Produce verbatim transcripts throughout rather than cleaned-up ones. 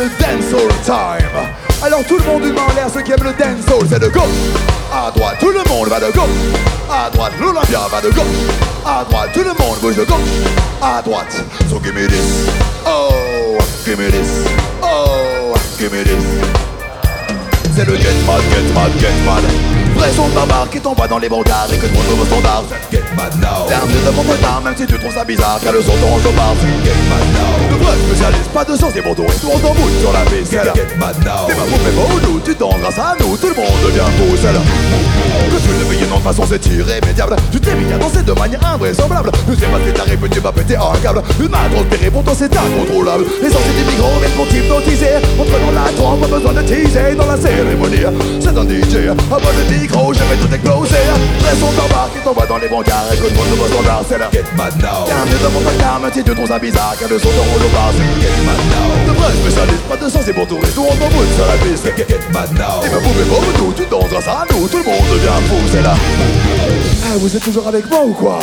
le dancehall time. Alors tout le monde une main en l'air, ceux qui aiment le dancehall, c'est de gauche à droite, tout le monde va de gauche à droite, l'Olympia va de gauche à droite, tout le monde bouge de gauche à droite. So give me this, oh, give me this, oh, give me this. C'est le get mad, get mad, get mad. Vrai son de barbare qui tombe pas dans les brancards et que tout nouveau standard. Get mad now. T'es un vieux de mon retard, même si tu trouves ça bizarre, car le son te range au bar. Get mad now. Le vrai spécialiste, pas de chance, c'est bon tour, et tout le monde en bout sur la piste. Get, get mad now. T'es ma poupée vaudou, tu danses grâce à nous, tout le monde devient fou, c'est là. Le feu de veiller non de façon c'est irrémédiable. Tu t'es mis à danser de manière invraisemblable. Ne sais pas ce que t'arrives, tu vas péter un câble. Une main trop terrée, pourtant c'est incontrôlable. Les sorties du micro viennent pour t'hypnotiser. Entre dans la trompe, pas besoin de teaser. Dans la cérémonie, c'est un D J. À moi le micro, je vais tout exploser. Presse son barbare qui tombe dans les brancards. Écoute mon nouveau standard, c'est là. Get mad now. T'es un vieux de mon placard, même si tu trouves ça bizarre, car le son te roule au bar, c'est get mad now. De vrais spécialistes, pas de sens, c'est pour tourner. Tout on t'en bout sur la piste, get, get mad now. Et ma poupée pour nous, tu danses grâce à nous, tout le monde devient fou, c'est là. Ah, vous êtes toujours avec moi ou quoi?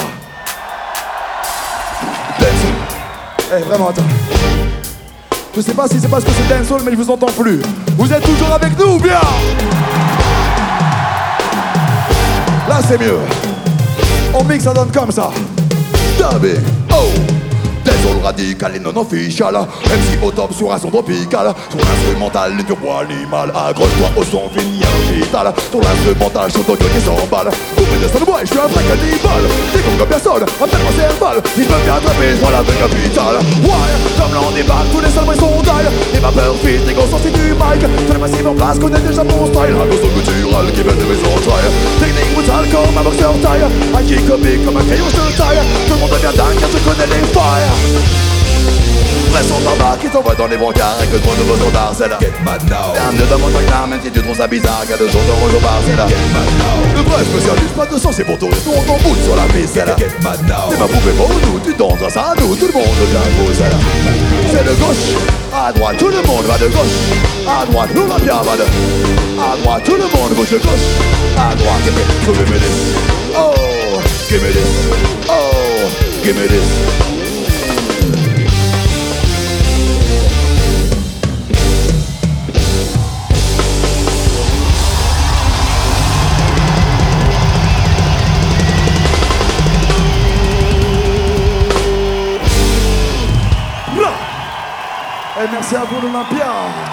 Dancehall. Eh, vraiment, attends. Je sais pas si c'est parce que c'est dancehall, mais je vous entends plus. Vous êtes toujours avec nous ou bien? Là, c'est mieux. On mixe, ça donne comme ça. Dubbing. Oh. Dancehall radical et non official. M C au top sur un son tropical. Sur l'instrumental, les turbo animal. Accroche-toi au son vignoble vital. Sur l'instrumental, je suis qui s'emballe. Ouvre de son bois, je suis un vrai cannibale. T'es con comme personne, appelle-moi Serval. Il peut bien attraper, je vois la vraie capitale. Ouais, comme là on débarque, tous les salles sont taille. Les vapeurs fit, les gros sorties du mic. Tous les massifs en place connaissent déjà mon style. Un son culturel qui vient de mes entrailles. Technique brutale comme un boxeur taille. Un qui comique comme un crayon de taille. Tout le monde devient dingue car je connais les failles. Presse son tabac qui t'envoie dans les brancards. Et que ton nouveau standard, c'est là. Get mad now. T'es un vieux dans mon traquenard, même si tu trouves ça bizarre, car le son te range au bar, c'est là. Get mad now. Le vrai spécialiste, pas de sens, c'est pour tourner. Tout on t'en bout sur la piste, c'est là. Get mad now. T'es ma poupée pour nous, tu danses grâce à nous, tout le monde devient fou, c'est là. C'est de gauche à droite, tout le monde va de gauche à droite, l'Olympia va de à droite, tout le monde bouge de gauche à droite. Give me, give me this, oh, give me this, oh, give me this. Et merci à vous l'Olympia.